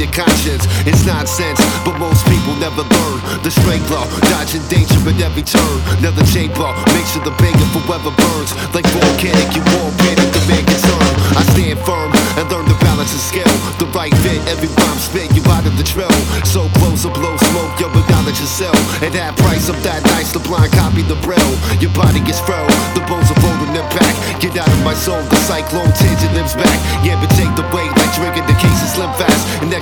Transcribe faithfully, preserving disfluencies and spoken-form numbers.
conscience. It's nonsense, but most people never learn the straight law, dodging danger at every turn. Another chamber, make sure the banger forever burns. Like volcanic, you won't panic, the man can turn. I stand firm and learn to balance and scale the right fit. Every rhyme spit you out of the trail. So close to blow smoke, yo, acknowledge yourself. And that price of that nice, the blind copy the braille. Your body gets frail, the bones are holding them back. Get out of my soul, the cyclone tinge limbs back. Yeah, but take the weight like drinking the case of Slim Fast. And